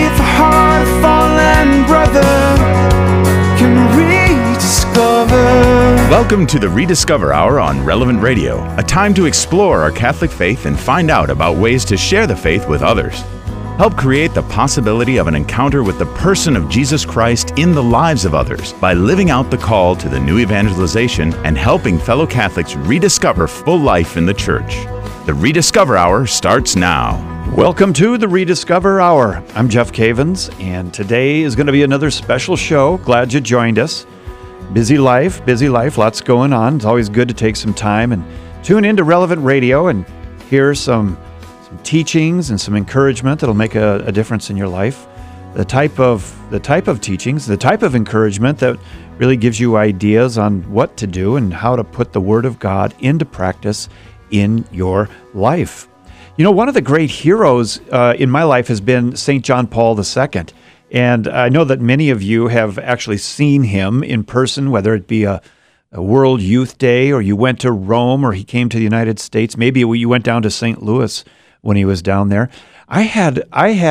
if a heart of fallen brother can rediscover. Welcome to the Rediscover Hour on Relevant Radio, a time to explore our Catholic faith and find out about ways to share the faith with others. Help create the possibility of an encounter with the person of Jesus Christ in the lives of others by living out the call to the new evangelization and helping fellow Catholics rediscover full life in the Church. The Rediscover Hour starts now. Welcome to the Rediscover Hour. I'm Jeff Cavins, and today is going to be another special show. Glad you joined us. Busy life, lots going on. It's always good to take some time and tune into Relevant Radio and hear some teachings and some encouragement that'll make a difference in your life. The type of teachings, the type of encouragement that really gives you ideas on what to do and how to put the Word of God into practice in your life. You know, one of the great heroes in my life has been St. John Paul II. And I know that many of you have actually seen him in person, whether it be a World Youth Day or you went to Rome or he came to the United States. Maybe you went down to St. Louis when he was down there. I had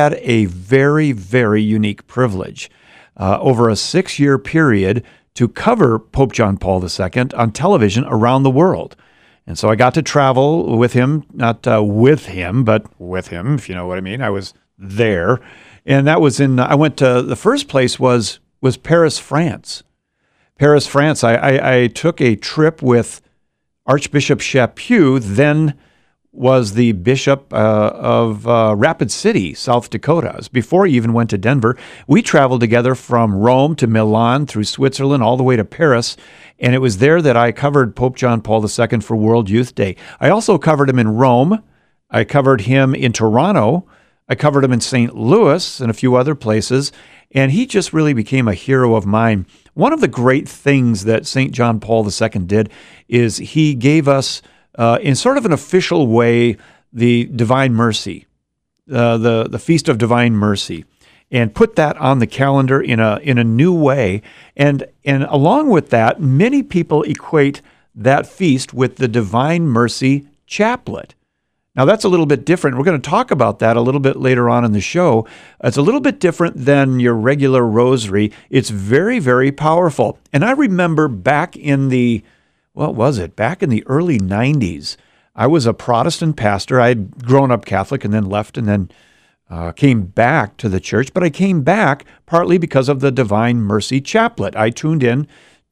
a very, very unique privilege over a 6-year period to cover Pope John Paul II on television around the world. And so I got to travel with him, not with him, but with him, if you know what I mean. I was there. And that was I went to, the first place was Paris, France. Paris, France. I took a trip with Archbishop Chaput, then was the bishop of Rapid City, South Dakota. It was before he even went to Denver. We traveled together from Rome to Milan, through Switzerland, all the way to Paris. And it was there that I covered Pope John Paul II for World Youth Day. I also covered him in Rome. I covered him in Toronto. I covered him in St. Louis and a few other places. And he just really became a hero of mine. One of the great things that St. John Paul II did is he gave us, in sort of an official way, the Divine Mercy, the Feast of Divine Mercy, and put that on the calendar in a new way. And along with that, many people equate that feast with the Divine Mercy Chaplet. Now, that's a little bit different. We're going to talk about that a little bit later on in the show. It's a little bit different than your regular rosary. It's very, very powerful. And I remember back in the early 90s, I was a Protestant pastor. I had grown up Catholic and then left and then came back to the church. But I came back partly because of the Divine Mercy Chaplet. I tuned in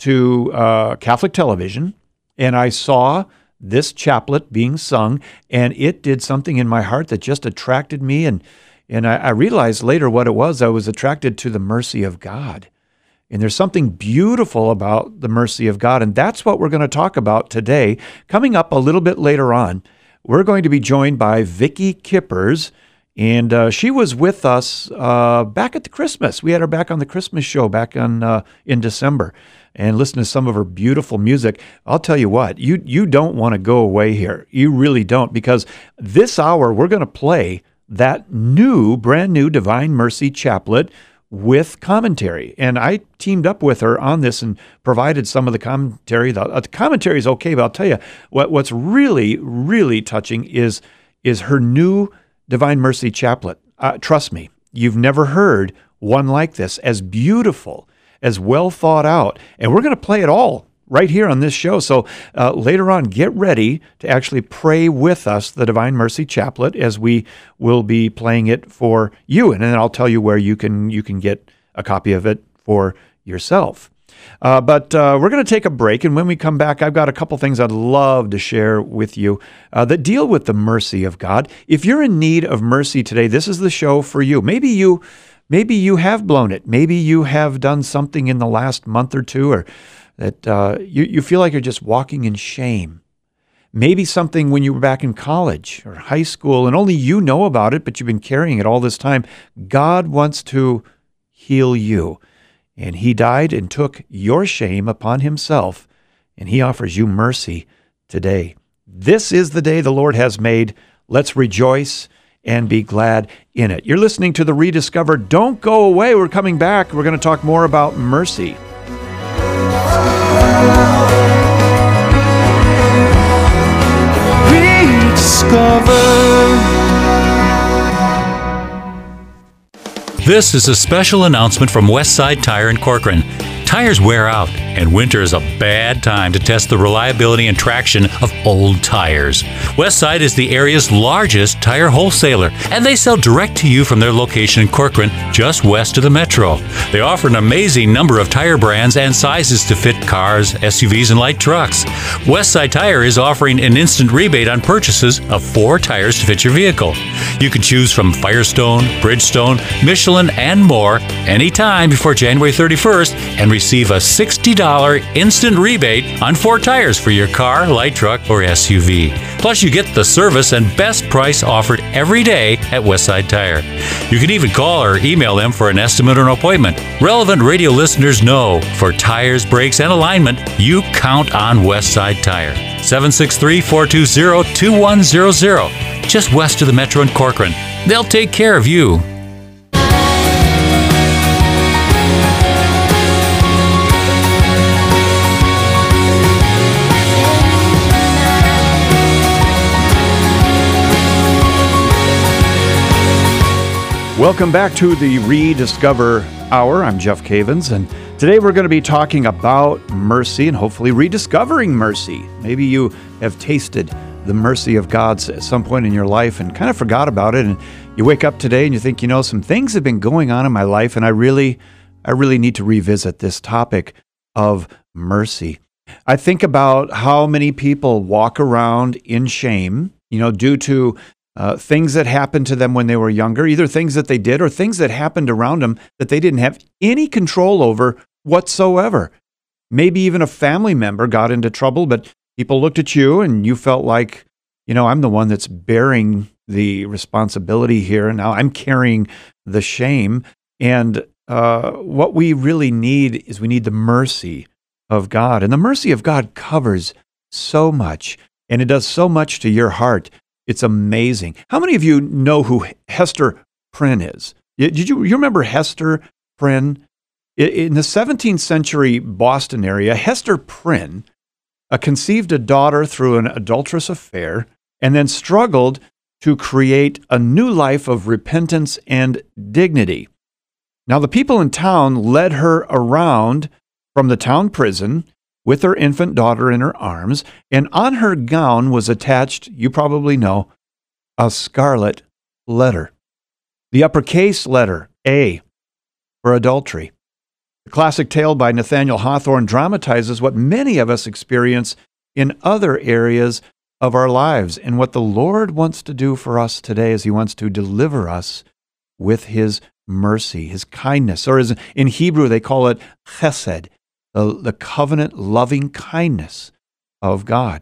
to Catholic television and I saw this chaplet being sung, and it did something in my heart that just attracted me. And I realized later what it was. I was attracted to the mercy of God. And there's something beautiful about the mercy of God, and that's what we're going to talk about today. Coming up a little bit later on, we're going to be joined by Vicki Kippers, and she was with us back at the Christmas. We had her back on the Christmas show back in December, and listen to some of her beautiful music. I'll tell you what, you don't want to go away here. You really don't, because this hour we're going to play that brand new Divine Mercy Chaplet with commentary. And I teamed up with her on this and provided some of the commentary. The commentary is okay, but I'll tell you what's really, really touching is her new Divine Mercy Chaplet. Trust me, you've never heard one like this, as beautiful, as well thought out. And we're going to play it all right here on this show. So later on, get ready to actually pray with us the Divine Mercy Chaplet as we will be playing it for you. And then I'll tell you where you can get a copy of it for yourself. But we're going to take a break, and when we come back, I've got a couple things I'd love to share with you that deal with the mercy of God. If you're in need of mercy today, this is the show for you. Maybe you have blown it. Maybe you have done something in the last month or two, or that you feel like you're just walking in shame. Maybe something when you were back in college or high school, and only you know about it, but you've been carrying it all this time. God wants to heal you. And he died and took your shame upon himself, and he offers you mercy today. This is the day the Lord has made. Let's rejoice and be glad in it. You're listening to The Rediscovered. Don't go away. We're coming back. We're going to talk more about mercy. Rediscover. This is a special announcement from Westside Tire in Corcoran. Tires wear out, and winter is a bad time to test the reliability and traction of old tires. Westside is the area's largest tire wholesaler, and they sell direct to you from their location in Corcoran, just west of the metro. They offer an amazing number of tire brands and sizes to fit cars, SUVs, and light trucks. Westside Tire is offering an instant rebate on purchases of 4 tires to fit your vehicle. You can choose from Firestone, Bridgestone, Michelin, and more anytime before January 31st and receive a $60 instant rebate on 4 tires for your car, light truck, or SUV. Plus, you get the service and best price offered every day at Westside Tire. You can even call or email them for an estimate or an appointment. Relevant radio listeners know for tires, brakes, and alignment, you count on Westside Tire. 763-420-2100, just west of the metro in Corcoran. They'll take care of you. Welcome back to the Rediscover Hour. I'm Jeff Cavins, and today we're going to be talking about mercy and hopefully rediscovering mercy. Maybe you have tasted the mercy of God at some point in your life and kind of forgot about it, and you wake up today and you think, some things have been going on in my life, and I really need to revisit this topic of mercy. I think about how many people walk around in shame, due to things that happened to them when they were younger, either things that they did or things that happened around them that they didn't have any control over whatsoever. Maybe even a family member got into trouble, but people looked at you and you felt like, I'm the one that's bearing the responsibility here, and now I'm carrying the shame. And what we really need is we need the mercy of God. And the mercy of God covers so much, and it does so much to your heart. It's amazing. How many of you know who Hester Prynne is? You remember Hester Prynne? In the 17th century Boston area, Hester Prynne conceived a daughter through an adulterous affair and then struggled to create a new life of repentance and dignity. Now, the people in town led her around from the town prison with her infant daughter in her arms, and on her gown was attached, you probably know, a scarlet letter. The uppercase letter, A, for adultery. The classic tale by Nathaniel Hawthorne dramatizes what many of us experience in other areas of our lives, and what the Lord wants to do for us today is He wants to deliver us with His mercy, His kindness, or as in Hebrew they call it chesed, the covenant loving kindness of God.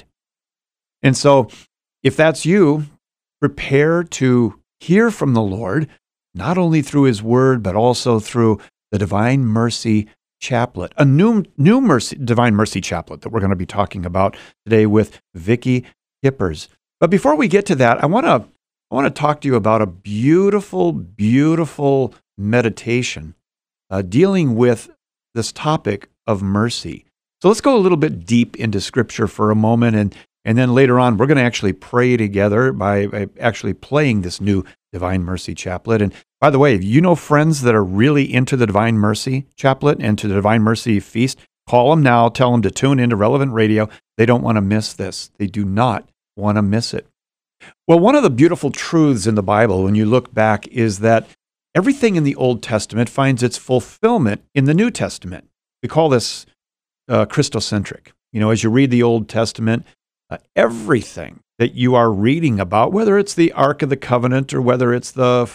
And so if that's you, prepare to hear from the Lord, not only through His Word, but also through the Divine Mercy Chaplet, a new Divine Mercy Chaplet that we're going to be talking about today with Vicki Hippers. But before we get to that, I want to talk to you about a beautiful, beautiful meditation dealing with this topic of mercy. So let's go a little bit deep into Scripture for a moment, and then later on, we're going to actually pray together by actually playing this new Divine Mercy Chaplet. And by the way, if you know friends that are really into the Divine Mercy Chaplet and to the Divine Mercy Feast, call them now, tell them to tune into Relevant Radio. They don't want to miss this. They do not want to miss it. Well, one of the beautiful truths in the Bible, when you look back, is that everything in the Old Testament finds its fulfillment in the New Testament. We call this Christocentric. As you read the Old Testament, everything that you are reading about, whether it's the Ark of the Covenant or whether it's the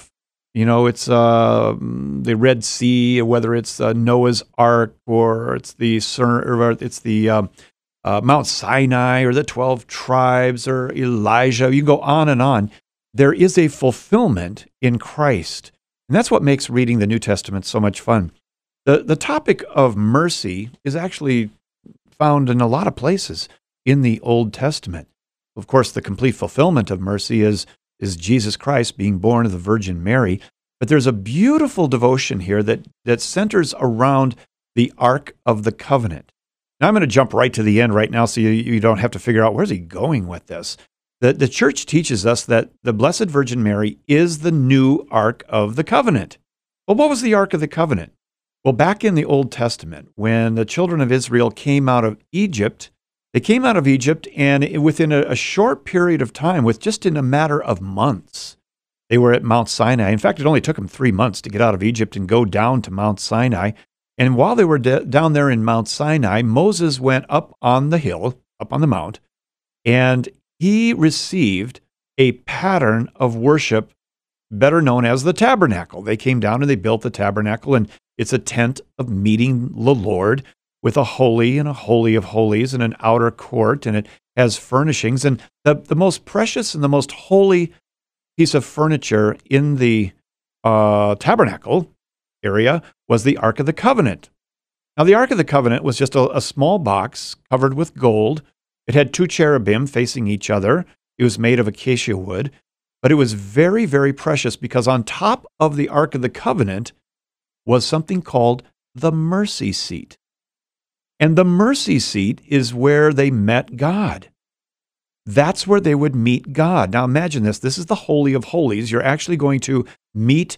Red Sea, or whether it's Noah's Ark, or it's the Mount Sinai, or the 12 tribes, or Elijah. You can go on and on. There is a fulfillment in Christ, and that's what makes reading the New Testament so much fun. The topic of mercy is actually found in a lot of places in the Old Testament. Of course, the complete fulfillment of mercy is Jesus Christ being born of the Virgin Mary. But there's a beautiful devotion here that centers around the Ark of the Covenant. Now, I'm going to jump right to the end right now so you don't have to figure out where's he going with this. The church teaches us that the Blessed Virgin Mary is the new Ark of the Covenant. Well, what was the Ark of the Covenant? Well, back in the Old Testament, when the children of Israel came out of Egypt, they came out of Egypt, and within a short period of time, with just in a matter of months, they were at Mount Sinai. In fact, it only took them 3 months to get out of Egypt and go down to Mount Sinai. And while they were down there in Mount Sinai, Moses went up on the hill, up on the mount, and he received a pattern of worship better known as the tabernacle. They came down and they built the tabernacle, and it's a tent of meeting the Lord with a holy and a holy of holies and an outer court, and it has furnishings. And the most precious and the most holy piece of furniture in the tabernacle area was the Ark of the Covenant. Now, the Ark of the Covenant was just a small box covered with gold. It had 2 cherubim facing each other. It was made of acacia wood, but it was very, very precious because on top of the Ark of the Covenant was something called the mercy seat. And the mercy seat is where they met God. That's where they would meet God. Now imagine this. This is the Holy of Holies. You're actually going to meet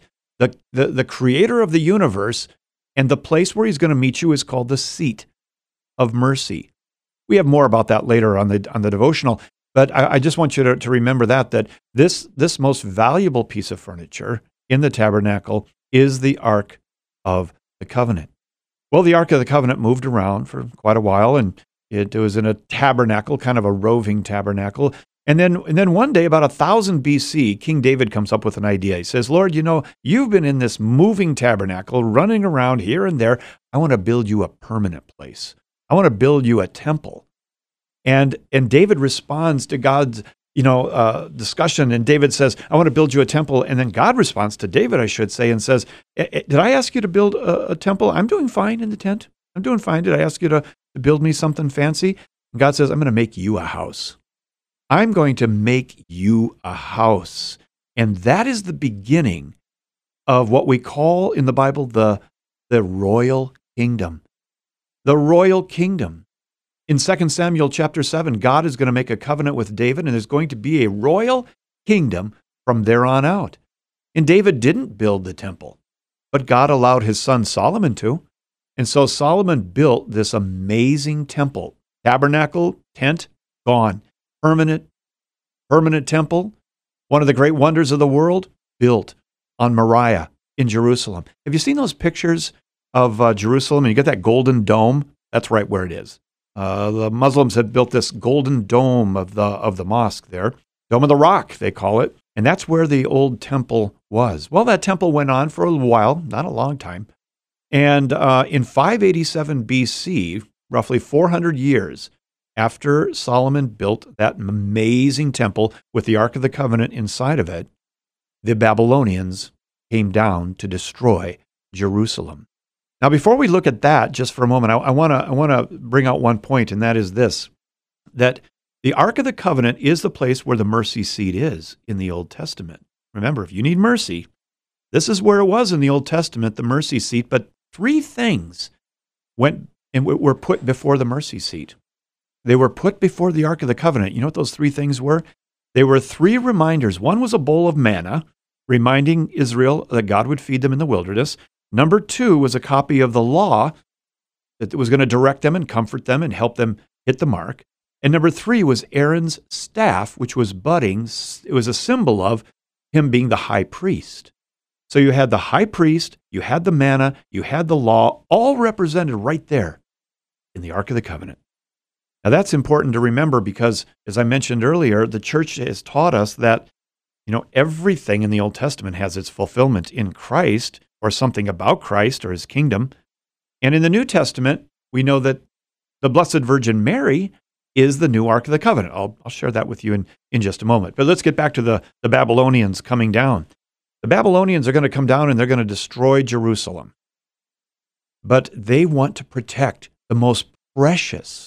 the creator of the universe, and the place where he's going to meet you is called the seat of mercy. We have more about that later on the devotional, but I just want you to remember that this most valuable piece of furniture in the tabernacle is the Ark of the Covenant. Well, the Ark of the Covenant moved around for quite a while, and it was in a tabernacle, kind of a roving tabernacle. And then one day, about 1000 BC, King David comes up with an idea. He says, Lord, you've been in this moving tabernacle, running around here and there. I want to build you a permanent place. I want to build you a temple. And David responds to God's discussion, and David says, I want to build you a temple. And then God responds to David, I should say, and says, did I ask you to build a temple? I'm doing fine in the tent. I'm doing fine. Did I ask you to build me something fancy? And God says, I'm going to make you a house. I'm going to make you a house. And that is the beginning of what we call in the Bible the royal kingdom. The royal kingdom. In 2 Samuel chapter 7, God is going to make a covenant with David, and there's going to be a royal kingdom from there on out. And David didn't build the temple, but God allowed his son Solomon to. And so Solomon built this amazing temple. Tabernacle, tent, gone. Permanent temple, one of the great wonders of the world, built on Moriah in Jerusalem. Have you seen those pictures of Jerusalem? And you get that golden dome? That's right where it is. The Muslims had built this golden dome of the mosque there, Dome of the Rock, they call it, and that's where the old temple was. Well, that temple went on for a while, not a long time, and in 587 BC, roughly 400 years after Solomon built that amazing temple with the Ark of the Covenant inside of it, the Babylonians came down to destroy Jerusalem. Now, before we look at that, just for a moment, I want to bring out one point, and that is this, that the Ark of the Covenant is the place where the mercy seat is in the Old Testament. Remember, if you need mercy, this is where it was in the Old Testament, the mercy seat, but 3 things went and were put before the mercy seat. They were put before the Ark of the Covenant. You know what those 3 things were? They were 3 reminders. One was a bowl of manna, reminding Israel that God would feed them in the wilderness. Number 2 was a copy of the law that was going to direct them and comfort them and help them hit the mark. And number 3 was Aaron's staff, which was budding. It was a symbol of him being the high priest. So you had the high priest, you had the manna, you had the law, all represented right there in the Ark of the Covenant. Now that's important to remember because, as I mentioned earlier, the church has taught us that everything in the Old Testament has its fulfillment in Christ, or something about Christ or his kingdom. And in the New Testament, we know that the Blessed Virgin Mary is the new Ark of the Covenant. I'll share that with you in just a moment. But let's get back to the Babylonians coming down. The Babylonians are going to come down and they're going to destroy Jerusalem. But they want to protect the most precious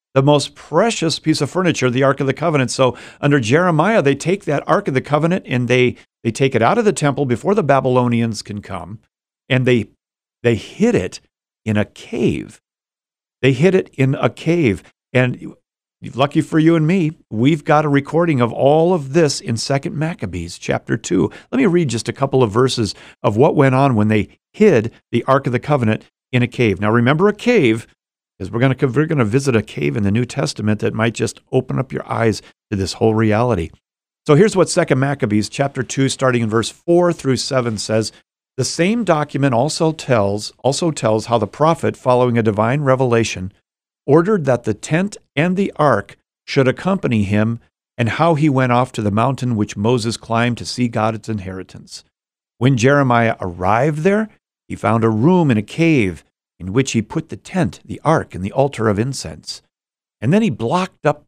piece of furniture, the Ark of the Covenant. So under Jeremiah, they take that Ark of the Covenant and they take it out of the temple before the Babylonians can come, and they hid it in a cave. They hid it in a cave. And lucky for you and me, we've got a recording of all of this in 2 Maccabees chapter 2. Let me read just a couple of verses of what went on when they hid the Ark of the Covenant in a cave. Now remember a cave, because we're going to visit a cave in the New Testament that might just open up your eyes to this whole reality. So here's what 2 Maccabees chapter 2, starting in verse 4 through 7 says, "The same document also tells how the prophet, following a divine revelation, ordered that the tent and the ark should accompany him, and how he went off to the mountain which Moses climbed to see God's inheritance. When Jeremiah arrived there, he found a room in a cave in which he put the tent, the ark, and the altar of incense. And then he blocked up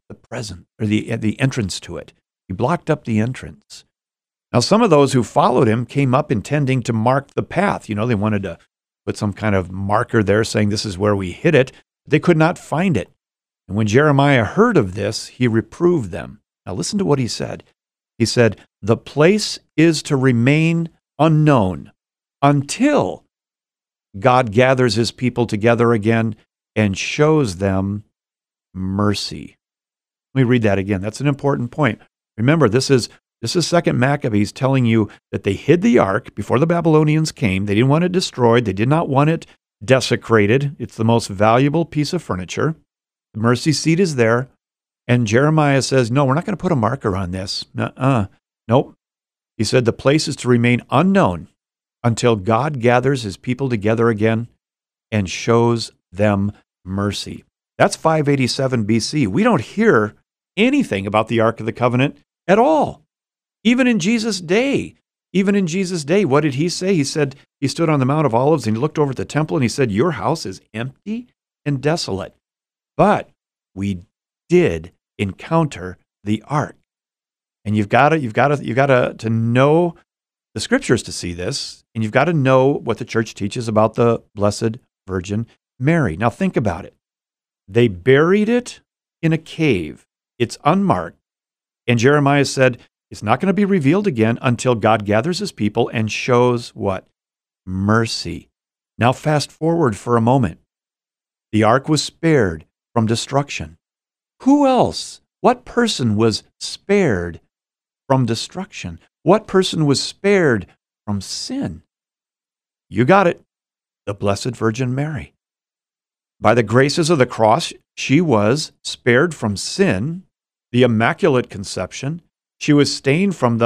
the entrance to it. He blocked up the entrance. Now some of those who followed him came up intending to mark the path. They wanted to put some kind of marker there saying this is where we hid it. They could not find it. And when Jeremiah heard of this, he reproved them. Now listen to what he said. He said, "The place is to remain unknown until God gathers his people together again and shows them mercy." Let me read that again. That's an important point. Remember, this is 2 Maccabees telling you that they hid the ark before the Babylonians came. They didn't want it destroyed. They did not want it desecrated. It's the most valuable piece of furniture. The mercy seat is there. And Jeremiah says, no, we're not going to put a marker on this. Nope. He said the place is to remain unknown until God gathers his people together again and shows them mercy. That's 587 BC. We don't hear anything about the Ark of the Covenant at all. Even in Jesus' day, what did he say? He said, he stood on the Mount of Olives and he looked over at the temple and he said, your house is empty and desolate. But we did encounter the ark. And you've got to know the scriptures to see this, and you've got to know what the church teaches about the Blessed Virgin Mary. Now think about it. They buried it in a cave. It's unmarked. And Jeremiah said, it's not going to be revealed again until God gathers his people and shows what? Mercy. Now fast forward for a moment. The ark was spared from destruction. Who else? What person was spared from destruction? What person was spared from sin? You got it. The Blessed Virgin Mary. By the graces of the cross, she was spared from sin, the Immaculate Conception. She was stained from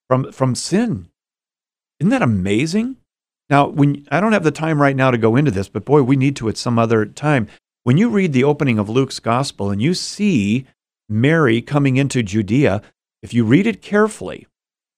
sin. Isn't that amazing? Now, I don't have the time right now to go into this, but boy, we need to at some other time. When you read the opening of Luke's Gospel and you see Mary coming into Judea, if you read it carefully,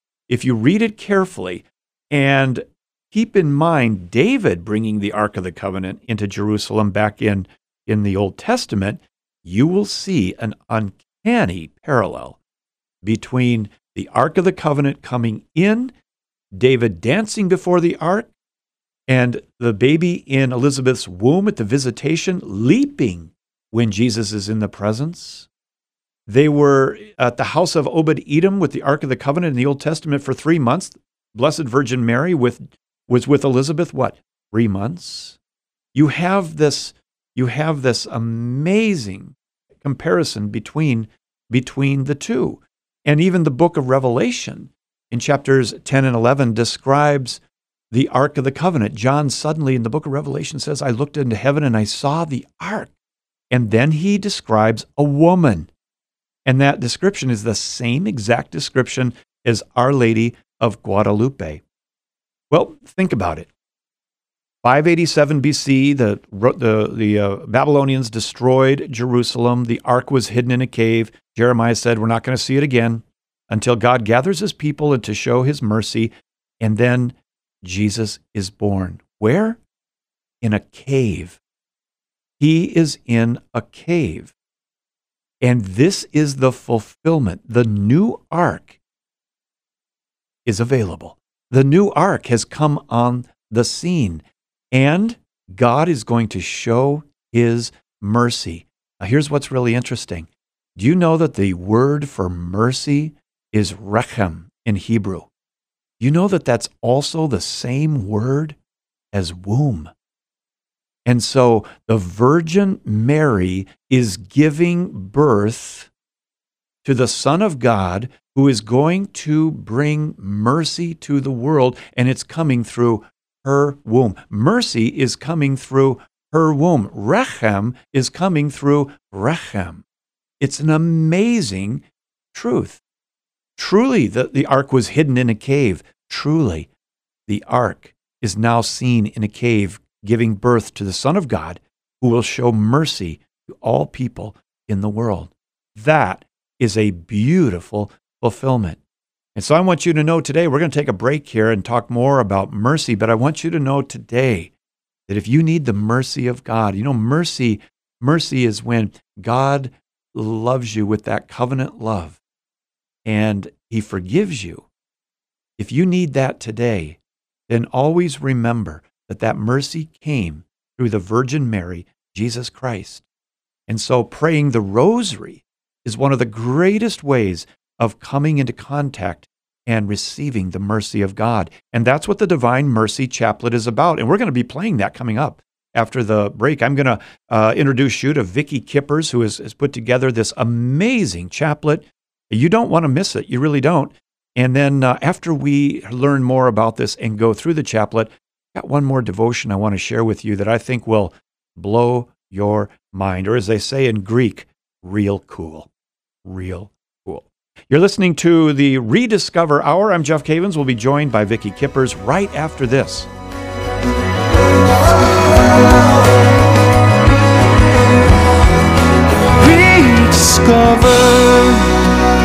and keep in mind David bringing the Ark of the Covenant into Jerusalem back in the Old Testament, you will see an uncanny parallel between the Ark of the Covenant coming in, David dancing before the Ark, and the baby in Elizabeth's womb at the visitation leaping when Jesus is in the presence. They were at the house of Obed-Edom with the Ark of the Covenant in the Old Testament for 3 months. Blessed Virgin Mary was with Elizabeth, 3 months? You have this amazing comparison between the two. And even the book of Revelation in chapters 10 and 11 describes the Ark of the Covenant. John suddenly in the book of Revelation says, I looked into heaven and I saw the Ark. And then he describes a woman. And that description is the same exact description as Our Lady of Guadalupe. Well, think about it. 587 BC, the Babylonians destroyed Jerusalem. The ark was hidden in a cave. Jeremiah said, we're not going to see it again until God gathers his people and to show his mercy. And then Jesus is born. Where? In a cave. He is in a cave. And this is the fulfillment. The new ark is available. The new ark has come on the scene. And God is going to show his mercy. Now, here's what's really interesting. Do you know that the word for mercy is rechem in Hebrew? You know that that's also the same word as womb. And so the Virgin Mary is giving birth to the Son of God, who is going to bring mercy to the world, and it's coming through her womb. Mercy is coming through her womb. Rechem is coming through Rechem. It's an amazing truth. Truly, the ark was hidden in a cave. Truly, the ark is now seen in a cave, giving birth to the Son of God, who will show mercy to all people in the world. That is a beautiful fulfillment. And so I want you to know today, we're going to take a break here and talk more about mercy, but I want you to know today that if you need the mercy of God, mercy is when God loves you with that covenant love and he forgives you. If you need that today, then always remember that mercy came through the Virgin Mary, Jesus Christ. And so praying the rosary is one of the greatest ways of coming into contact and receiving the mercy of God. And that's what the Divine Mercy Chaplet is about. And we're going to be playing that coming up after the break. I'm going to introduce you to Vicki Kippers, who has put together this amazing chaplet. You don't want to miss it. You really don't. And then after we learn more about this and go through the chaplet, I've got one more devotion I want to share with you that I think will blow your mind, or as they say in Greek, real cool. Real cool. You're listening to the Rediscover Hour. I'm Jeff Cavins. We'll be joined by Vicki Kippers right after this. Rediscover.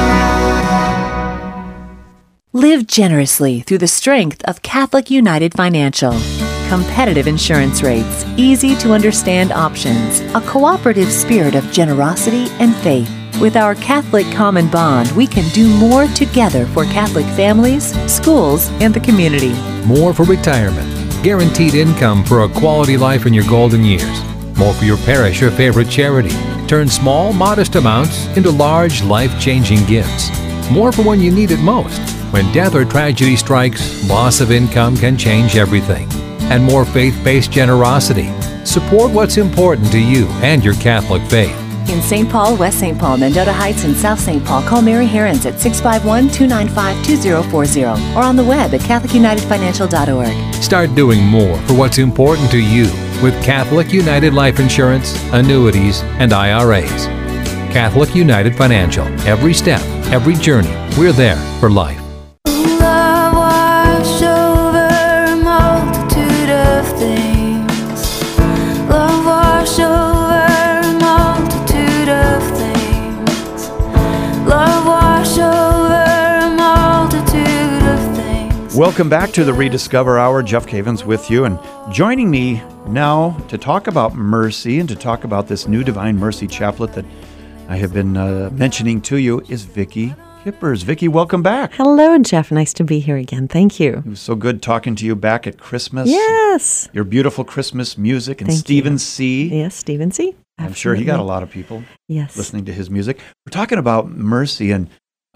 Live generously through the strength of Catholic United Financial. Competitive insurance rates, easy to understand options, a cooperative spirit of generosity and faith. With our Catholic Common Bond, we can do more together for Catholic families, schools, and the community. More for retirement. Guaranteed income for a quality life in your golden years. More for your parish or favorite charity. Turn small, modest amounts into large, life-changing gifts. More for when you need it most. When death or tragedy strikes, loss of income can change everything. And more faith-based generosity. Support what's important to you and your Catholic faith. In St. Paul, West St. Paul, Mendota Heights, and South St. Paul, call Mary Herons at 651-295-2040 or on the web at CatholicUnitedFinancial.org. Start doing more for what's important to you with Catholic United Life Insurance, annuities, and IRAs. Catholic United Financial. Every step, every journey, we're there for life. Love wash over a multitude of things. Love wash over a multitude of things. Love wash over a multitude of things. Welcome back to the Rediscover Hour. Jeff Cavins with you, and joining me now to talk about mercy and to talk about this new Divine Mercy Chaplet that I have been mentioning to you is Vicki Kippers. Vicki, welcome back. Hello, Jeff. Nice to be here again. Thank you. It was so good talking to you back at Christmas. Yes. Your beautiful Christmas music and Thank Stephen you. C. Yes, Stephen C. Absolutely. I'm sure he got a lot of people listening to his music. We're talking about mercy, and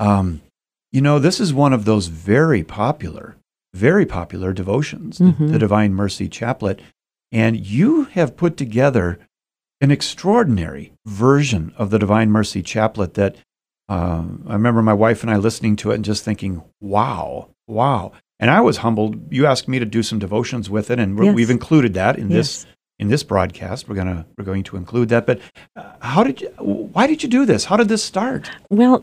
this is one of those very popular devotions, the Divine Mercy Chaplet. And you have put together an extraordinary version of the Divine Mercy Chaplet that I remember my wife and I listening to it and just thinking, wow. And I was humbled. You asked me to do some devotions with it, and we've included that in this broadcast. We're going to include that. But why did you do this? How did this start? Well,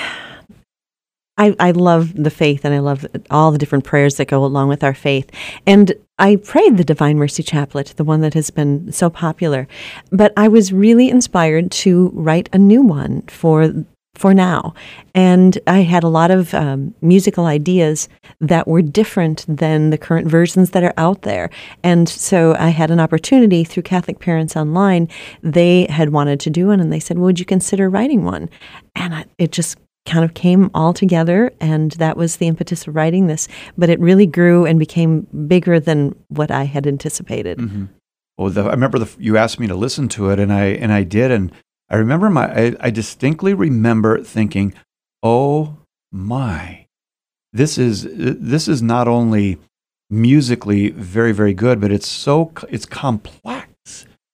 I love the faith, and I love all the different prayers that go along with our faith. And I prayed the Divine Mercy Chaplet, the one that has been so popular. But I was really inspired to write a new one for now. And I had a lot of musical ideas that were different than the current versions that are out there. And so I had an opportunity through Catholic Parents Online. They had wanted to do one, and they said, well, would you consider writing one? And it just kind of came all together, and that was the impetus of writing this. But it really grew and became bigger than what I had anticipated. Mm-hmm. Well, I remember you asked me to listen to it, and I did, and I remember I distinctly remember thinking, oh my, this is not only musically very, very good, but it's complex.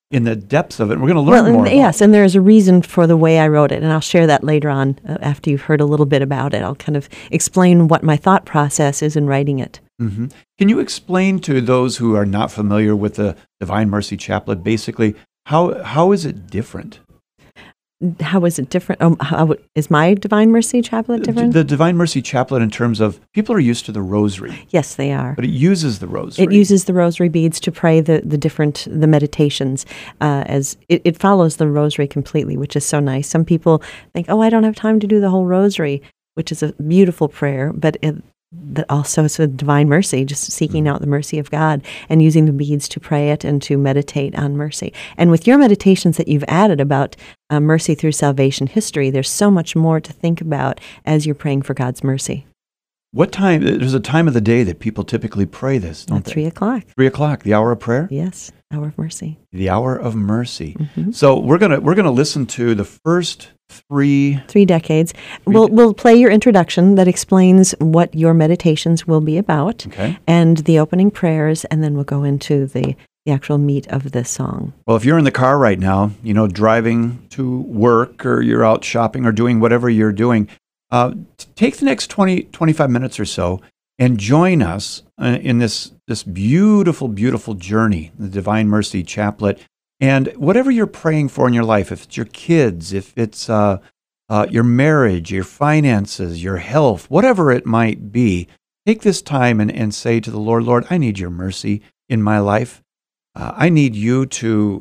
in the depths of it. We're going to learn more. Yes, and there's a reason for the way I wrote it, and I'll share that later on after you've heard a little bit about it. I'll kind of explain what my thought process is in writing it. Mm-hmm. Can you explain to those who are not familiar with the Divine Mercy Chaplet, basically, how is it different? How is it different? Is my Divine Mercy Chaplet different? The Divine Mercy Chaplet, in terms of, people are used to the rosary. Yes, they are. But it uses the rosary. It uses the rosary beads to pray the meditations. As it follows the rosary completely, which is so nice. Some people think, I don't have time to do the whole rosary, which is a beautiful prayer, but also it's a divine mercy, just seeking out the mercy of God and using the beads to pray it and to meditate on mercy. And with your meditations that you've added about mercy through salvation history, there's so much more to think about as you're praying for God's mercy. What time? There's a time of the day that people typically pray this, don't they? 3 o'clock. 3 o'clock, the hour of prayer? Yes, hour of mercy. The hour of mercy. Mm-hmm. So we're gonna listen to the first three decades. We'll play your introduction that explains what your meditations will be about, and the opening prayers, and then we'll go into the actual meat of the song. Well, if you're in the car right now, driving to work, or you're out shopping, or doing whatever you're doing, take the next 25 minutes or so and join us in this beautiful, beautiful journey, the Divine Mercy Chaplet. And whatever you're praying for in your life, if it's your kids, if it's your marriage, your finances, your health, whatever it might be, take this time and say to the Lord, Lord, I need your mercy in my life. I need you to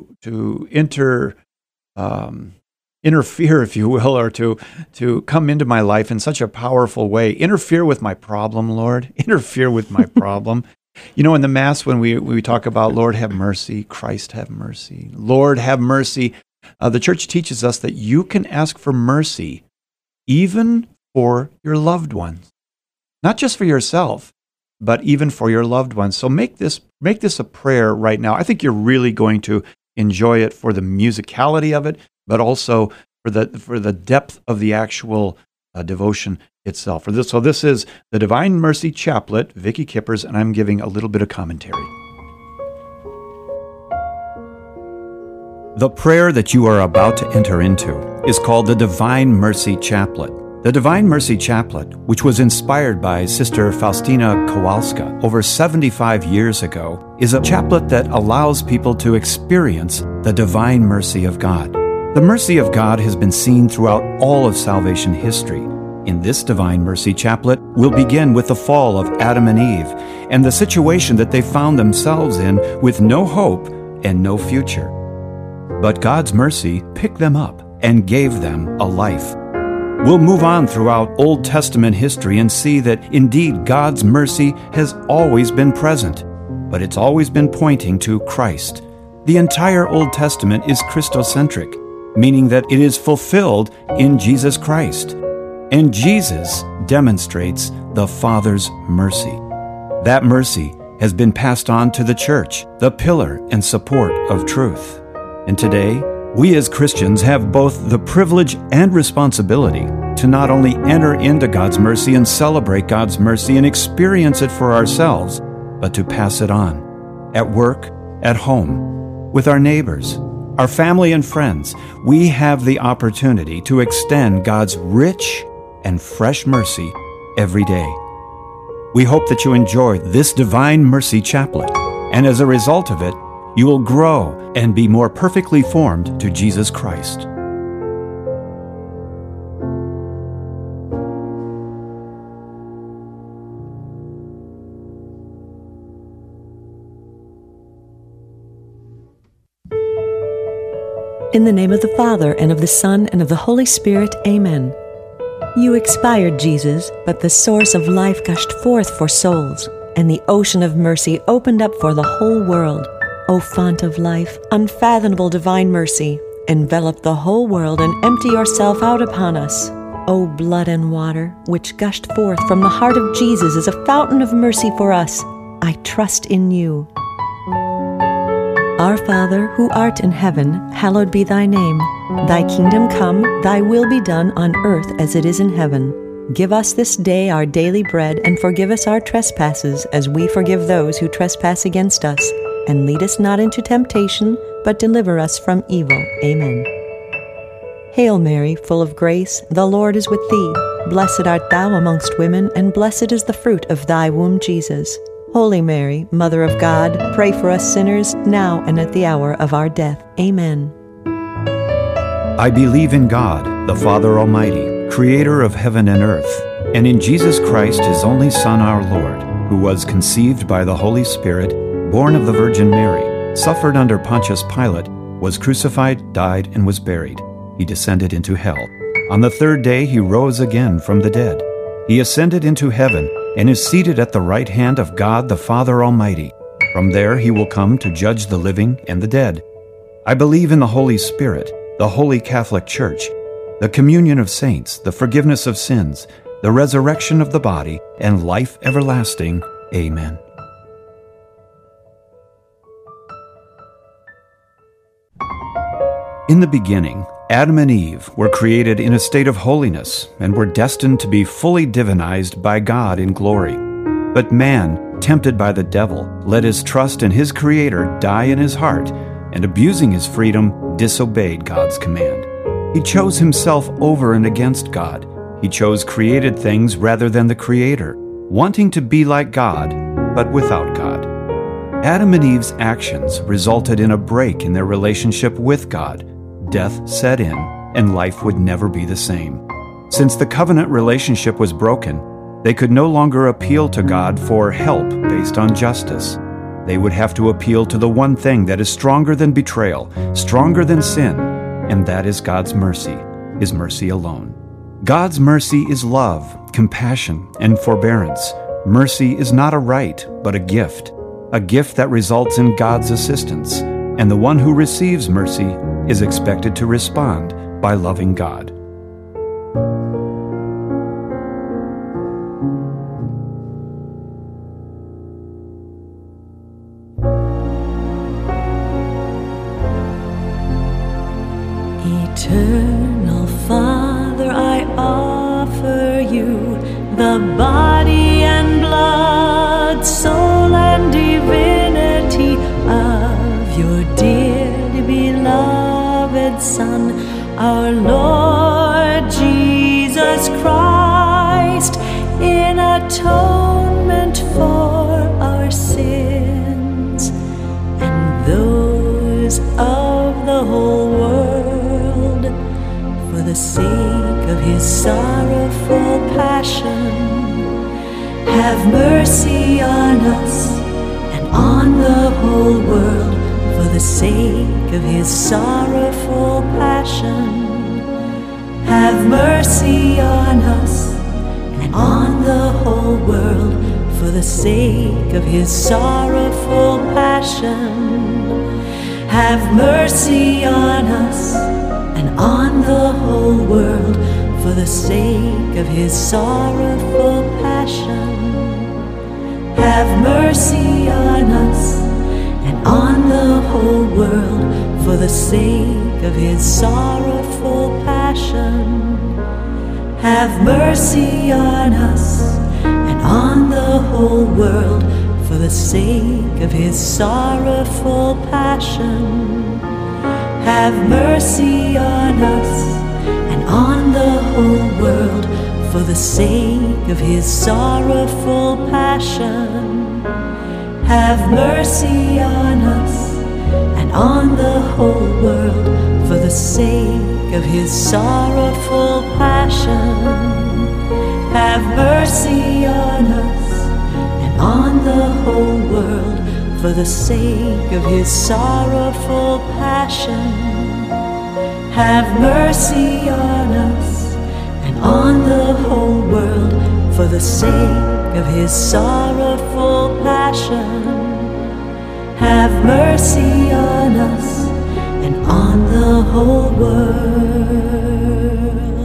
interfere, if you will, or to come into my life in such a powerful way. Interfere with my problem, Lord. Interfere with my problem. In the Mass, when we talk about Lord have mercy, Christ have mercy, Lord have mercy, the Church teaches us that you can ask for mercy even for your loved ones. Not just for yourself, but even for your loved ones. So make this a prayer right now. I think you're really going to enjoy it for the musicality of it, but also for the depth of the actual devotion itself. So this is the Divine Mercy Chaplet, Vicki Kippers, and I'm giving a little bit of commentary. The prayer that you are about to enter into is called the Divine Mercy Chaplet. The Divine Mercy Chaplet, which was inspired by Sister Faustina Kowalska over 75 years ago, is a chaplet that allows people to experience the divine mercy of God. The mercy of God has been seen throughout all of salvation history. In this Divine Mercy Chaplet, we'll begin with the fall of Adam and Eve and the situation that they found themselves in with no hope and no future. But God's mercy picked them up and gave them a life. We'll move on throughout Old Testament history and see that indeed God's mercy has always been present, but it's always been pointing to Christ. The entire Old Testament is Christocentric, meaning that it is fulfilled in Jesus Christ. And Jesus demonstrates the Father's mercy. That mercy has been passed on to the Church, the pillar and support of truth. And today, we as Christians have both the privilege and responsibility to not only enter into God's mercy and celebrate God's mercy and experience it for ourselves, but to pass it on. At work, at home, with our neighbors, our family and friends, we have the opportunity to extend God's rich and fresh mercy every day. We hope that you enjoy this Divine Mercy Chaplet, and as a result of it, you will grow and be more perfectly formed to Jesus Christ. In the name of the Father, and of the Son, and of the Holy Spirit, Amen. You expired, Jesus, but the source of life gushed forth for souls, and the ocean of mercy opened up for the whole world. O font of life, unfathomable divine mercy, envelop the whole world and empty yourself out upon us. O blood and water, which gushed forth from the heart of Jesus as a fountain of mercy for us, I trust in you. Our Father, who art in heaven, hallowed be thy name. Thy kingdom come, thy will be done on earth as it is in heaven. Give us this day our daily bread, and forgive us our trespasses, as we forgive those who trespass against us. and lead us not into temptation, but deliver us from evil. Amen. Hail Mary, full of grace, the Lord is with thee. Blessed art thou amongst women, and blessed is the fruit of thy womb, Jesus. Holy Mary, Mother of God, pray for us sinners, now and at the hour of our death. Amen. I believe in God, the Father Almighty, creator of heaven and earth, and in Jesus Christ, his only Son, our Lord, who was conceived by the Holy Spirit, born of the Virgin Mary, suffered under Pontius Pilate, was crucified, died, and was buried. He descended into hell. On the third day he rose again from the dead. He ascended into heaven and is seated at the right hand of God the Father Almighty. From there he will come to judge the living and the dead. I believe in the Holy Spirit, the Holy Catholic Church, the communion of saints, the forgiveness of sins, the resurrection of the body, and life everlasting. Amen. In the beginning, Adam and Eve were created in a state of holiness and were destined to be fully divinized by God in glory. But man, tempted by the devil, let his trust in his Creator die in his heart, and abusing his freedom, disobeyed God's command. He chose himself over and against God. He chose created things rather than the Creator, wanting to be like God, but without God. Adam and Eve's actions resulted in a break in their relationship with God. Death set in, and life would never be the same. Since the covenant relationship was broken, they could no longer appeal to God for help based on justice. They would have to appeal to the one thing that is stronger than betrayal, stronger than sin, and that is God's mercy, His mercy alone. God's mercy is love, compassion, and forbearance. Mercy is not a right, but a gift that results in God's assistance, and the one who receives mercy is expected to respond by loving God. Eternal Father, I offer you the body and blood, soul and divinity of your dearly beloved Son, our Lord Jesus Christ, in atonement for our sins and those of the whole world, for the sake of his sorrowful passion. Have mercy on us and on the whole world, for the sake of his sorrowful passion. Have mercy on us and on the whole world, for the sake of his sorrowful passion. Have mercy on us and on the whole world, for the sake of his sorrowful passion. Have mercy on us and on the whole world, for the sake of his sorrowful passion. Have mercy on us and on the whole world, for the sake of his sorrowful passion. Have mercy on us and on the whole world, for the sake of his sorrowful passion. Have mercy on us and on the whole world, for the sake of his sorrowful passion. Have mercy on us and on the whole world, for the sake of his sorrowful passion. Have mercy on us and on the whole world, for the sake of his sorrowful passion. Have mercy on us and on the whole world.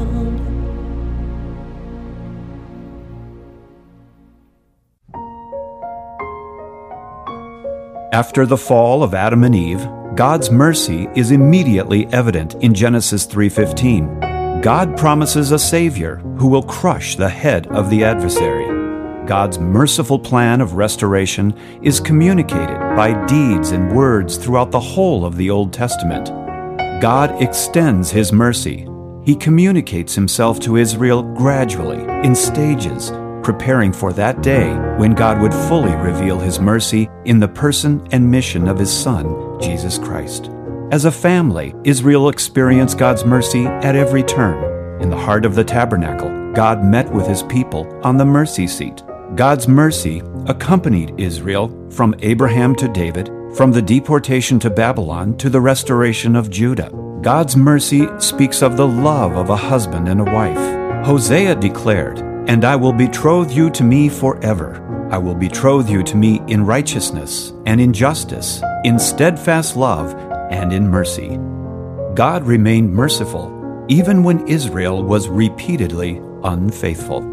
After the fall of Adam and Eve, God's mercy is immediately evident in Genesis 3:15. God promises a Savior who will crush the head of the adversary. God's merciful plan of restoration is communicated by deeds and words throughout the whole of the Old Testament. God extends His mercy. He communicates Himself to Israel gradually, in stages, preparing for that day when God would fully reveal His mercy in the person and mission of His Son, Jesus Christ. As a family, Israel experienced God's mercy at every turn. In the heart of the tabernacle, God met with His people on the mercy seat. God's mercy accompanied Israel from Abraham to David, from the deportation to Babylon to the restoration of Judah. God's mercy speaks of the love of a husband and a wife. Hosea declared, "And I will betroth you to me forever. I will betroth you to me in righteousness and in justice, in steadfast love and in mercy." God remained merciful even when Israel was repeatedly unfaithful.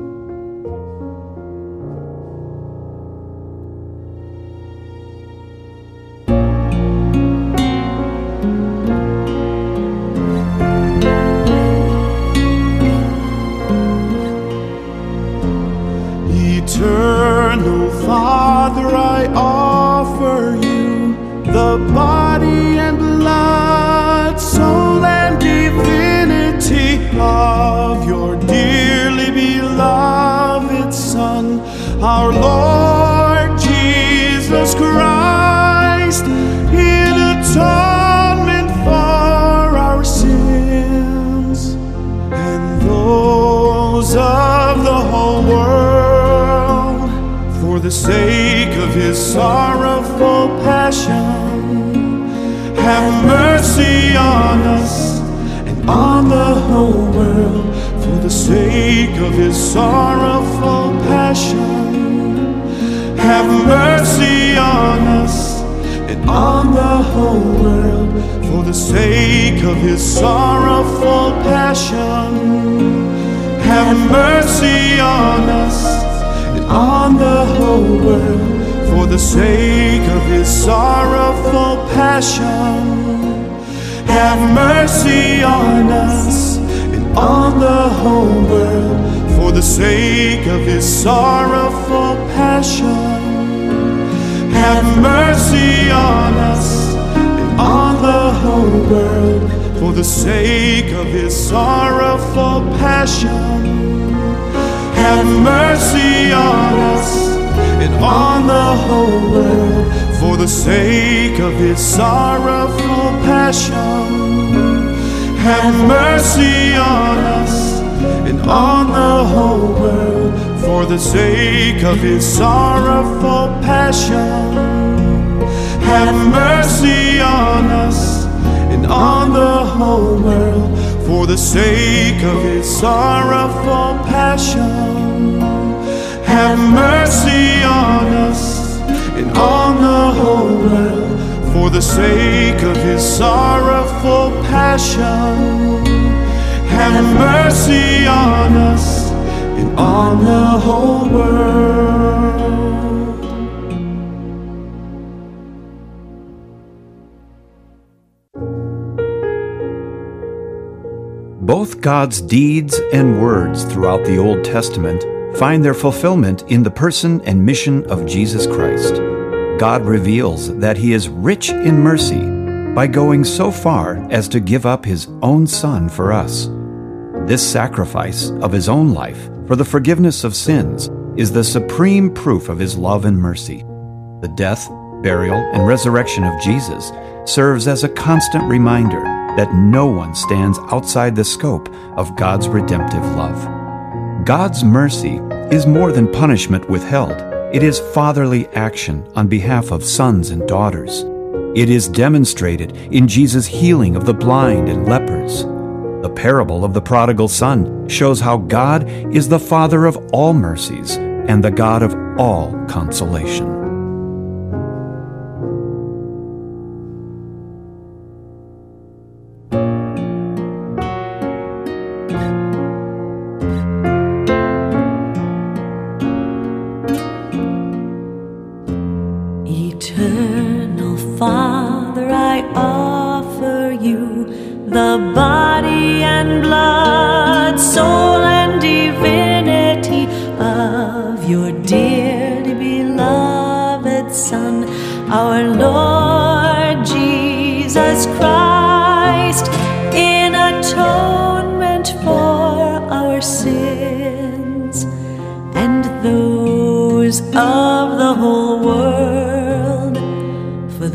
Eternal Father, I offer you the body and blood, soul and divinity of your dearly beloved Son, our Lord Jesus Christ, in atonement for our sins and those of the whole world, for the sake of His sorrowful passion. Have mercy on us and on the whole world, for the sake of His sorrowful passion. Have mercy on us and on the whole world, for the sake of His sorrowful passion. Have mercy on us and on the whole world, for the sake of His sorrowful passion. Have mercy on us and on the whole world, for the sake of His sorrowful passion. Have mercy on us and on the whole world, for the sake of His sorrowful passion. Have mercy on us and on the whole world, for the sake of His sorrowful passion. Have mercy on us and on the whole world, for the sake of His sorrowful passion. Have mercy on us and on the whole world, for the sake of His sorrowful passion. Have mercy on us and on the whole world, for the sake of His sorrowful passion. Have mercy on us and on the whole world. Both God's deeds and words throughout the Old Testament find their fulfillment in the person and mission of Jesus Christ. God reveals that He is rich in mercy by going so far as to give up His own Son for us. This sacrifice of His own life for the forgiveness of sins is the supreme proof of His love and mercy. The death, burial, and resurrection of Jesus serves as a constant reminder that no one stands outside the scope of God's redemptive love. God's mercy is more than punishment withheld. It is fatherly action on behalf of sons and daughters. It is demonstrated in Jesus' healing of the blind and lepers. The parable of the prodigal son shows how God is the Father of all mercies and the God of all consolation. Eternal Father, I offer you the body and blood, soul and divinity of your dear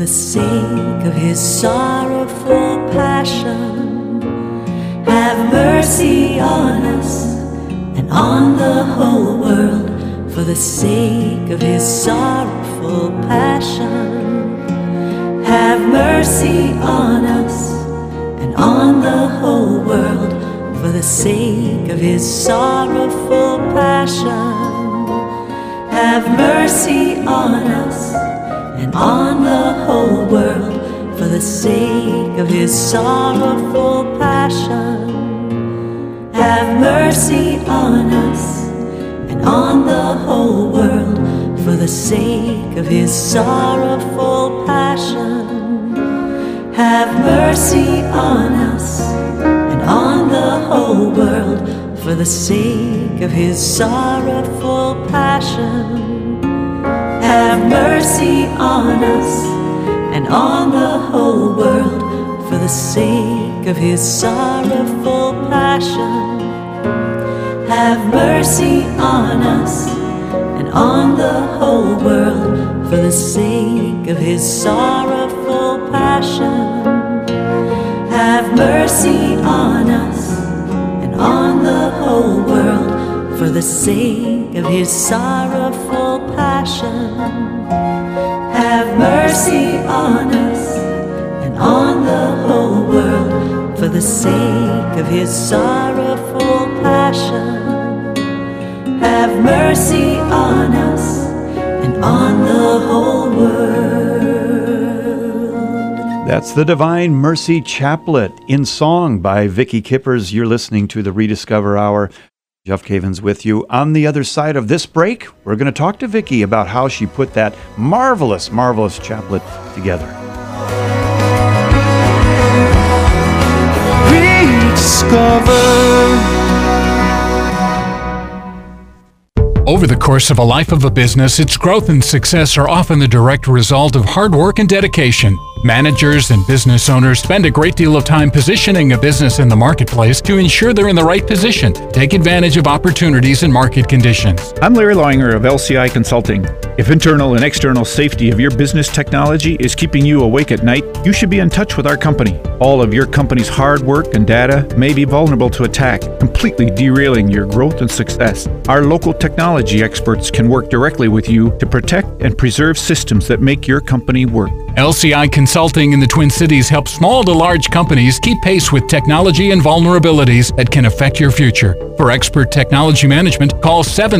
the sake of his sorrowful passion. Have mercy on us and on the whole world, for the sake of his sorrowful passion. Have mercy on us and on the whole world, for the sake of his sorrowful passion. Have mercy on us and on the whole world, for the sake of his sorrowful passion. Have mercy on us and on the whole world, for the sake of his sorrowful passion. Have mercy on us and on the whole world, for the sake of his sorrowful passion. Have mercy on us and on the whole world, for the sake of his sorrowful passion. Have mercy on us and on the whole world, for the sake of his sorrowful passion. Have mercy on us and on the whole world, for the sake of his sorrowful passion. Have mercy on us and on the whole world, for the sake of his sorrowful passion. Have mercy on us and on the whole world. That's the Divine Mercy Chaplet in song by Vicki Kippers. You're listening to the Rediscover Hour. Jeff Cavins with you. On the other side of this break, we're going to talk to Vicki about how she put that marvelous, marvelous chaplet together. Rediscover. Over the course of a life of a business, its growth and success are often the direct result of hard work and dedication. Managers and business owners spend a great deal of time positioning a business in the marketplace to ensure they're in the right position, take advantage of opportunities and market conditions. I'm Larry Loinger of LCI Consulting. If internal and external safety of your business technology is keeping you awake at night, you should be in touch with our company. All of your company's hard work and data may be vulnerable to attack, completely derailing your growth and success. Our local technology experts can work directly with you to protect and preserve systems that make your company work. LCI Consulting in the Twin Cities helps small to large companies keep pace with technology and vulnerabilities that can affect your future. For expert technology management, call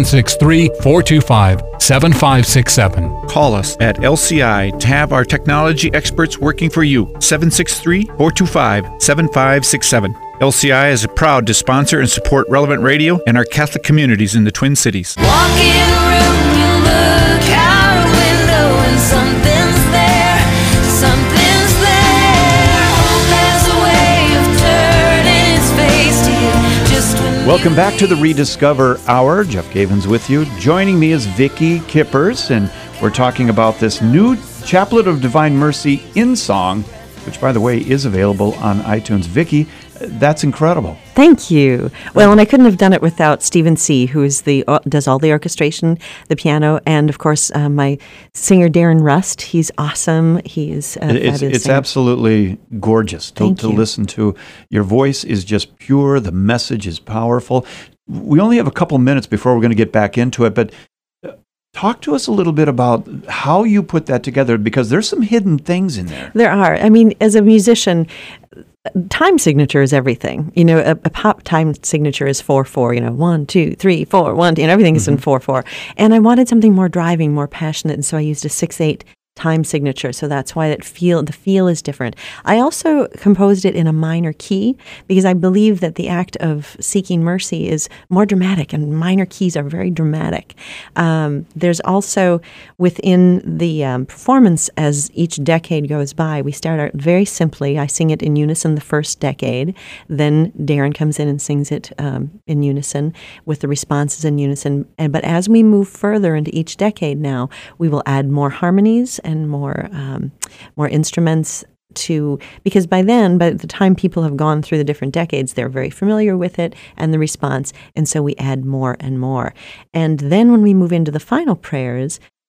763-425-7567. Call us at LCI to have our technology experts working for you. 763-425-7567. LCI is proud to sponsor and support Relevant Radio and our Catholic communities in the Twin Cities. Walk in a room, you look out a window and something's there, something's there. Hope has a way of turning its face to you just when Welcome back to the Rediscover Hour. Jeff Cavins with you. Joining me is Vicki Kippers, and we're talking about this new Chaplet of Divine Mercy in song, which, by the way, is available on iTunes. Vicki, that's incredible. Thank you. Well, and I couldn't have done it without Stephen C., who is does all the orchestration, the piano, and of course my singer Darren Rust. He's awesome. He is It's absolutely gorgeous to listen to. Your voice is just pure. The message is powerful. We only have a couple minutes before we're going to get back into it, but talk to us a little bit about how you put that together, because there's some hidden things in there. There are. I mean, as a musician, time signature is everything. You know, a pop time signature is 4/4. You know, 1, 2, 3, 4, 1. You know, everything is in 4/4. And I wanted something more driving, more passionate, and so I used a 6/8 time signature. So that's why the feel is different. I also composed it in a minor key because I believe that the act of seeking mercy is more dramatic, and minor keys are very dramatic. There's also within the performance, as each decade goes by, we start out very simply. I sing it in unison the first decade. Then Darren comes in and sings it in unison with the responses in unison. But as we move further into each decade now, we will add more harmonies and more instruments because by the time people have gone through the different decades, they're very familiar with it and the response, and so we add more and more. And then when we move into the final prayers,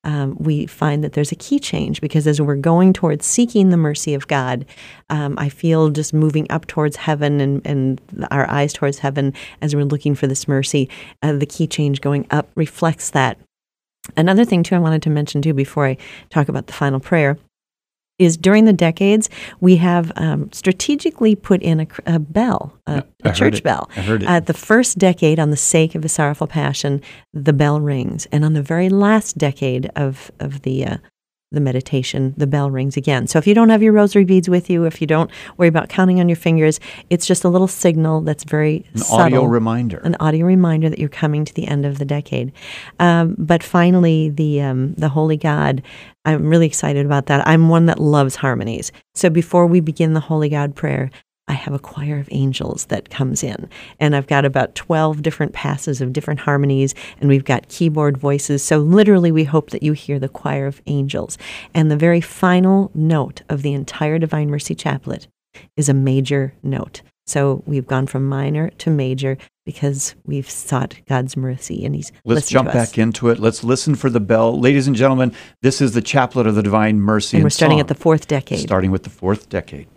we find that there's a key change, because as we're going towards seeking the mercy of God, I feel just moving up towards heaven and our eyes towards heaven as we're looking for this mercy. The key change going up reflects that. Another thing, too, I wanted to mention, too, before I talk about the final prayer, is during the decades, we have strategically put in a bell, a church bell. I heard it. At the first decade, on the sake of His sorrowful passion, the bell rings. And on the very last decade of the meditation, the bell rings again. So if you don't have your rosary beads with you, if you don't worry about counting on your fingers, it's just a little signal that's very subtle. Audio reminder. An audio reminder that you're coming to the end of the decade. But finally, the Holy God, I'm really excited about that. I'm one that loves harmonies. So before we begin the Holy God prayer, I have a choir of angels that comes in, and I've got about 12 different passes of different harmonies, and we've got keyboard voices. So literally, we hope that you hear the choir of angels. And the very final note of the entire Divine Mercy Chaplet is a major note. So we've gone from minor to major because we've sought God's mercy, and He's Let's listened jump to us. back into it. Let's listen for the bell. Ladies and gentlemen, this is the Chaplet of the Divine Mercy And in we're starting song. at the 4th decade. Starting with the 4th decade.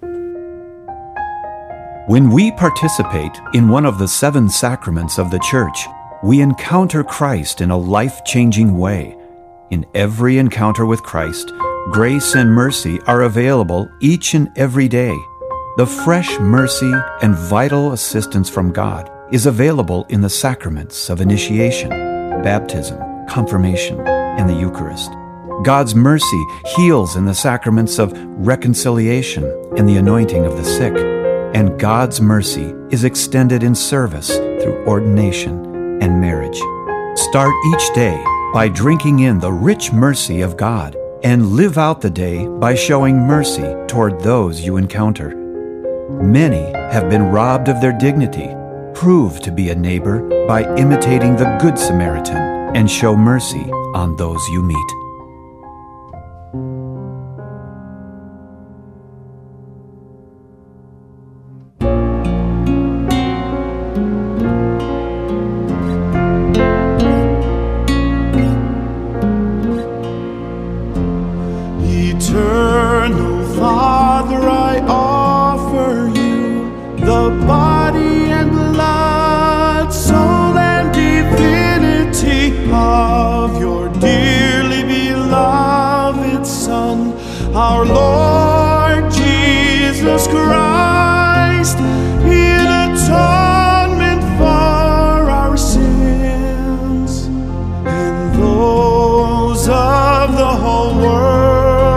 When we participate in one of the 7 sacraments of the Church, we encounter Christ in a life-changing way. In every encounter with Christ, grace and mercy are available each and every day. The fresh mercy and vital assistance from God is available in the sacraments of initiation, baptism, confirmation, and the Eucharist. God's mercy heals in the sacraments of reconciliation and the anointing of the sick. And God's mercy is extended in service through ordination and marriage. Start each day by drinking in the rich mercy of God, and live out the day by showing mercy toward those you encounter. Many have been robbed of their dignity. Prove to be a neighbor by imitating the Good Samaritan, and show mercy on those you meet. Eternal Father, I offer you the body and blood, soul and divinity of your dearly beloved Son, our Lord Jesus Christ, in atonement for our sins and those of the whole world,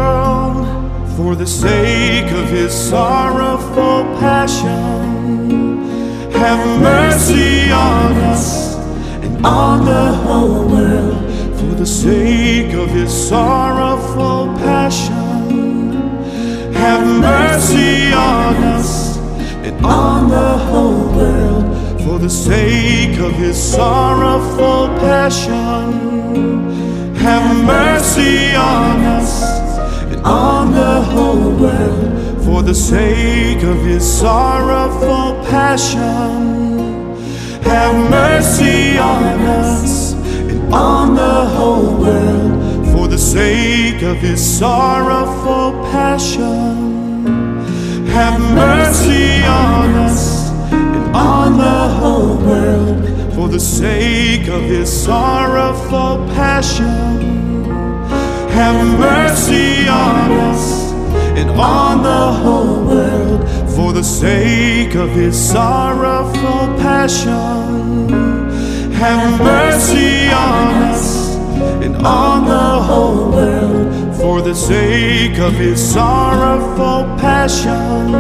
for the sake of His sorrowful passion. Have mercy on us and on the whole world, for the sake of His sorrowful passion. Have mercy on us and on the whole world, for the sake of His sorrowful passion. Have mercy on us on the whole world, for the sake of His sorrowful passion. Have mercy on us and on the whole world, for the sake of His sorrowful passion. Have mercy on us and on the whole world, for the sake of His sorrowful passion. Have mercy on us and on the whole world, for the sake of His sorrowful passion. Have mercy on us and on the whole world, for the sake of His sorrowful passion.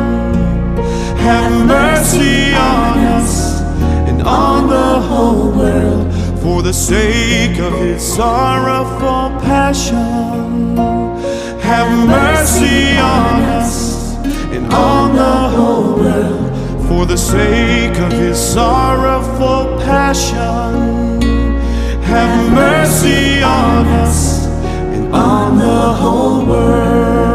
Have mercy on us and on the whole world, for the sake of His sorrowful passion. Have mercy on us and on the whole world, for the sake of His sorrowful passion. Have mercy on us and on the whole world.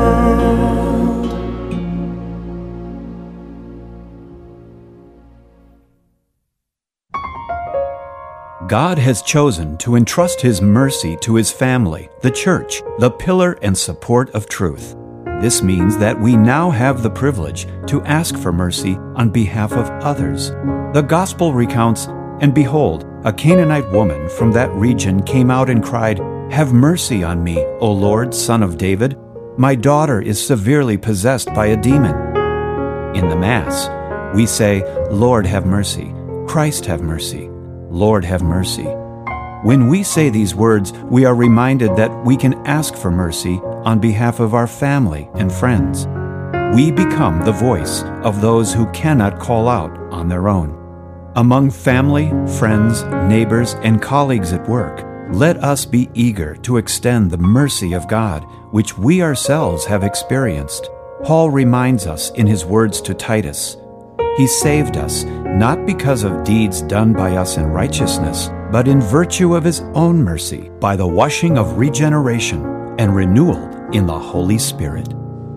God has chosen to entrust His mercy to His family, the church, the pillar and support of truth. This means that we now have the privilege to ask for mercy on behalf of others. The Gospel recounts, "And behold, a Canaanite woman from that region came out and cried, 'Have mercy on me, O Lord, Son of David. My daughter is severely possessed by a demon.'" In the Mass, we say, "Lord, have mercy. Christ, have mercy. Lord, have mercy." When we say these words, we are reminded that we can ask for mercy on behalf of our family and friends. We become the voice of those who cannot call out on their own. Among family, friends, neighbors, and colleagues at work, let us be eager to extend the mercy of God, which we ourselves have experienced. Paul reminds us in his words to Titus, "He saved us, not because of deeds done by us in righteousness, but in virtue of His own mercy, by the washing of regeneration and renewal in the Holy Spirit."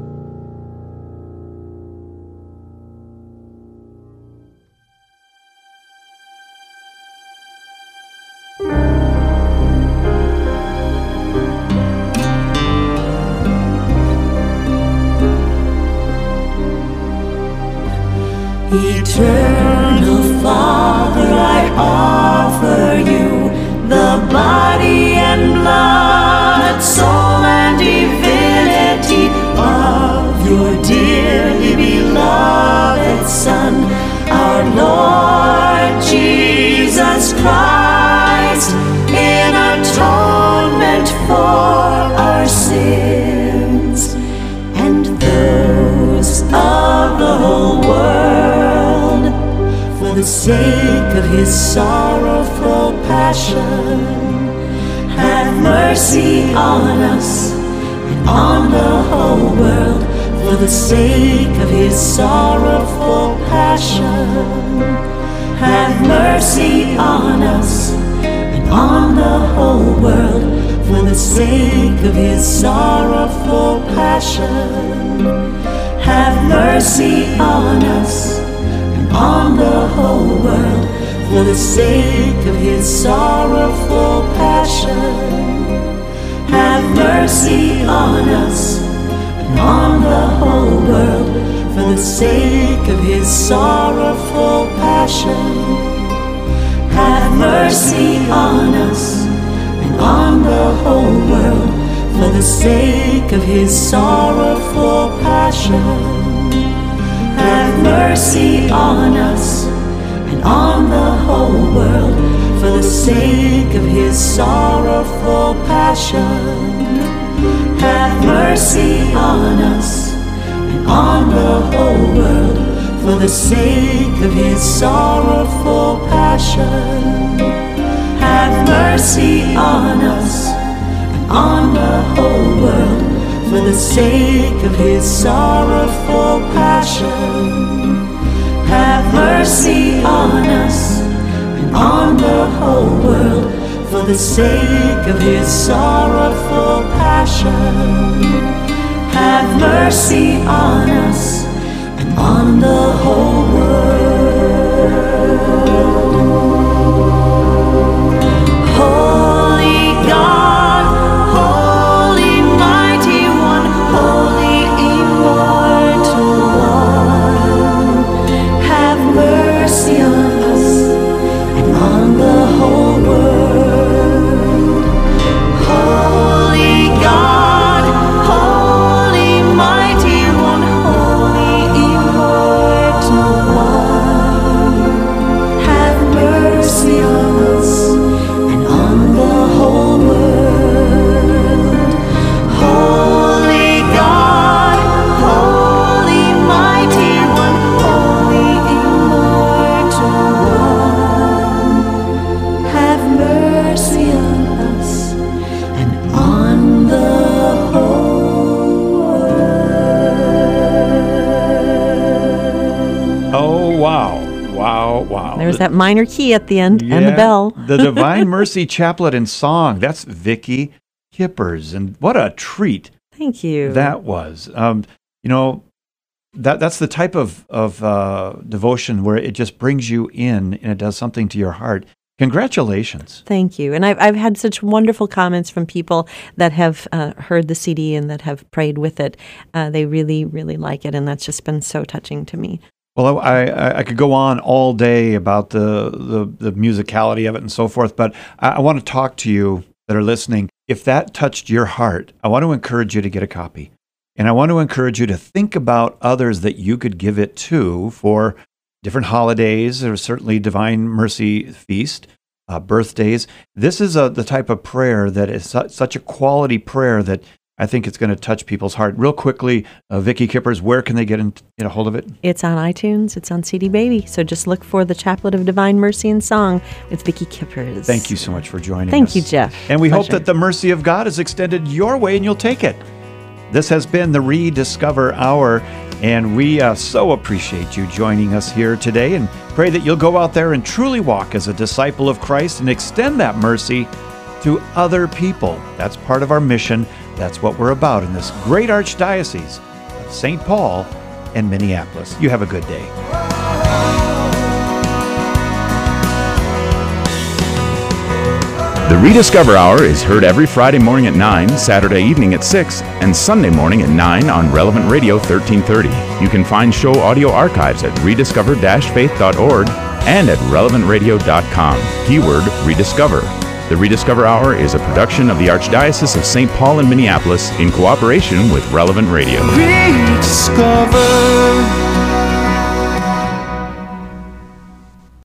Eternal Father, I offer you the body and blood, soul and divinity of your dearly beloved Son, our Lord Jesus Christ, in atonement for our sins and those of the whole world, for the sake of His sorrowful passion. Have mercy on us and on the whole world, for the sake of His sorrowful passion. Have mercy on us and on the whole world, for the sake of His sorrowful passion. Have mercy on us and on the whole world, for the sake of His sorrowful passion. Have mercy on us and on the whole world, for the sake of His sorrowful passion. Have mercy on us and on the whole world, for the sake of His sorrowful passion. Have mercy on us and on the whole world, for the sake of His sorrowful passion. Have mercy on us and on the whole world, for the sake of His sorrowful passion. Have mercy on us and on the whole world, for the sake of His sorrowful passion. Have mercy on us and on the whole world, for the sake of His sorrowful passion. Have mercy on us and on the whole world. Holy God, Holy Mighty One, Holy Immortal One, have mercy on us and on the whole world. Holy God, Holy Mighty One, Holy Immortal One, have mercy on us and on the whole world. Holy God, Holy Mighty One, Holy Immortal One, have mercy on us and on the whole world. Oh, wow. Wow, wow. There's that minor key at the end and the bell. The Divine Mercy Chaplet and Song. That's Vicki Kippers. And what a treat Thank you. that was. That's the type of devotion where it just brings you in and it does something to your heart. Congratulations. Thank you. And I've had such wonderful comments from people that have heard the CD and that have prayed with it. They really, really like it, and that's just been so touching to me. Well, I could go on all day about the musicality of it and so forth, but I want to talk to you that are listening. If that touched your heart, I want to encourage you to get a copy. And I want to encourage you to think about others that you could give it to for different holidays. There's certainly Divine Mercy Feast, birthdays. This is the type of prayer that is such a quality prayer that I think it's going to touch people's heart. Real quickly, Vicki Kippers, where can they get a hold of it? It's on iTunes. It's on CD Baby. So just look for The Chaplet of Divine Mercy and Song with Vicki Kippers. Thank you so much for joining us. Thank you, Jeff. And we hope Pleasure. that the mercy of God is extended your way and you'll take it. This has been the Rediscover Hour, and we so appreciate you joining us here today, and pray that you'll go out there and truly walk as a disciple of Christ and extend that mercy to other people. That's part of our mission. That's what we're about in this great archdiocese of St. Paul and Minneapolis. You have a good day. The Rediscover Hour is heard every Friday morning at 9, Saturday evening at 6, and Sunday morning at 9 on Relevant Radio 1330. You can find show audio archives at rediscover-faith.org and at relevantradio.com. Keyword Rediscover. The Rediscover Hour is a production of the Archdiocese of St. Paul and Minneapolis in cooperation with Relevant Radio. Rediscover.